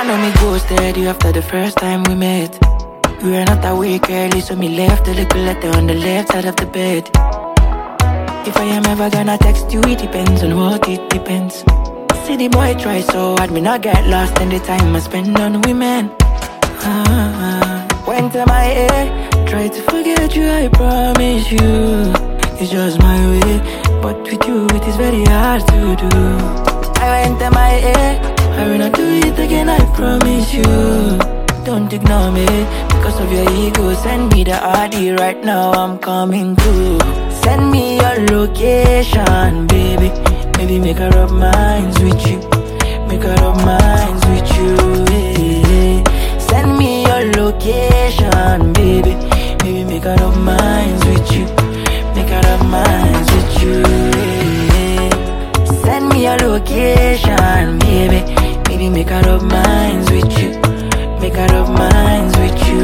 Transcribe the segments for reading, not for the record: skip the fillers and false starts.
know me ghosted you after the first time we met. We were not awake early, so me left a little letter on the left side of the bed. If I am ever gonna text you, it depends on what it depends. See the boy try so hard, me not get lost in the time I spend on women. Went to my head, tried to forget you, I promise you. It's just my way, but with you it is very hard to do. I went to my head, I will not do it again, I promise you. Don't ignore me, because of your ego. Send me the ID right now, I'm coming through. Send me your location, baby. Maybe make her up minds with you. Make her up minds with you, yeah. Send me your location, baby. Maybe make her up minds with you. Make her up minds with you, yeah. Send me your location, baby. Maybe make her up minds with you. Make her up minds with you,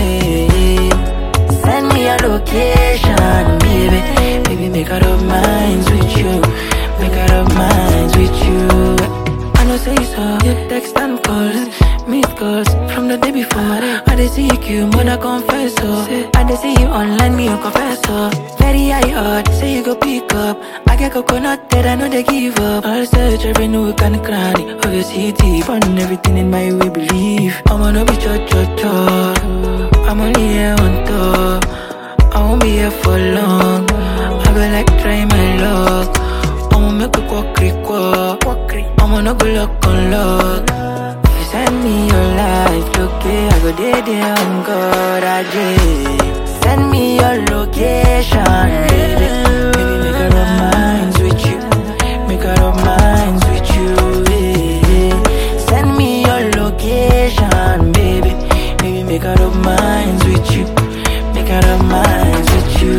yeah. Send me your location, baby. Maybe make her up minds with you. Make her up minds with you. I know say so, you text and calls, meet calls from the day before. I dey see you, mother confess so. I dey see you online, me a confessor. Very high heart, say you go pick up. I get coconut that I know they give up. I'll search every nook and cranny of your city, fun everything in my way believe. I'm gonna be cha-cha-cha, I'm only here on top. I won't be here for long. I go like try my luck. I'ma make a quack-quack. I'ma no go lock on lock. If you send me your life, look I go there on God, I did. Send me your location, baby. Maybe make her up minds with you. Make her up minds with you, yeah. Send me your location, baby. Maybe make her up minds with you. Make her up minds with you,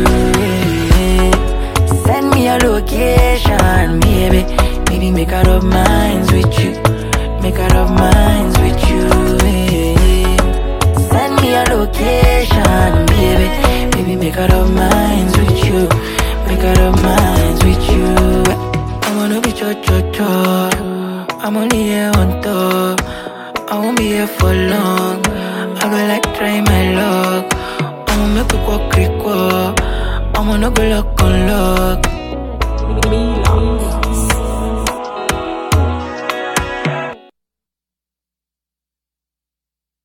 yeah. Send me your location, baby. Maybe make her up minds with you. Make her up minds with you, yeah. Send me your location, baby. Maybe make her up minds with you. Make her up minds with you. I wanna be cha-cha-cha, I'm only here on top. I won't be here for long. I go like try my luck. I'ma make a quack-quack. I'ma no go lock on lock.